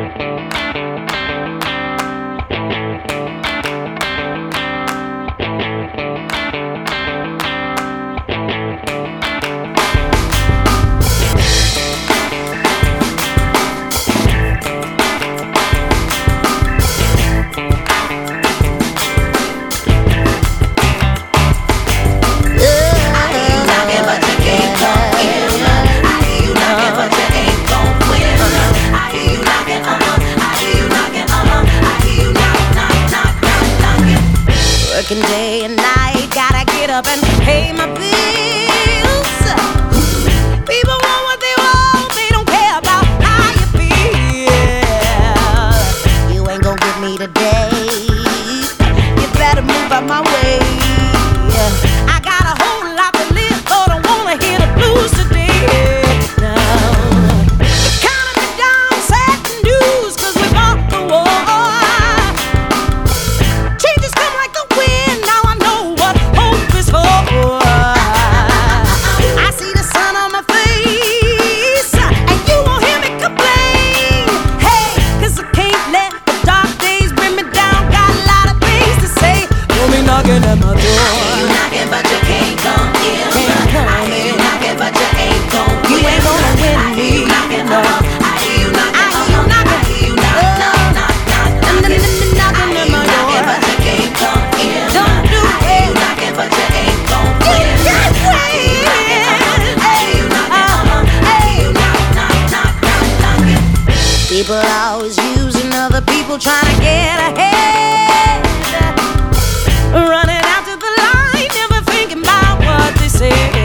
Working day and night, gotta get up and pay my bills. People want what they want, they don't care about how you feel. You ain't gon' get me today, you better move out my way. I got a whole lot to live for, don't wanna hear the blues today. No, you're counting me down, sad news, 'cause we fought the war. Changes come like the wind, now I know what hope is for. I see the sun on my face, and you won't hear me complain. Hey, 'cause I can't let the dark days bring me down. Got a lot of things to say. You'll be knocking at my door. You knocking, but you can't come in. Can't come I hear you in. knocking, but you ain't gon' win. You ain't gonna win I hear you me, knocking, no. I hear you knocking, I hear you knocking. I hear you knock, knock, knock, knock, knocking. I hear you knocking, but you can't come in. Don't do I hear you it. knocking, but you ain't gon' win. can't I hear you knocking, I hear you knocking, I hear you knock, knock, knock, knock, knocking. People always using other people, trying to get ahead, running after the light, never thinking about what they say.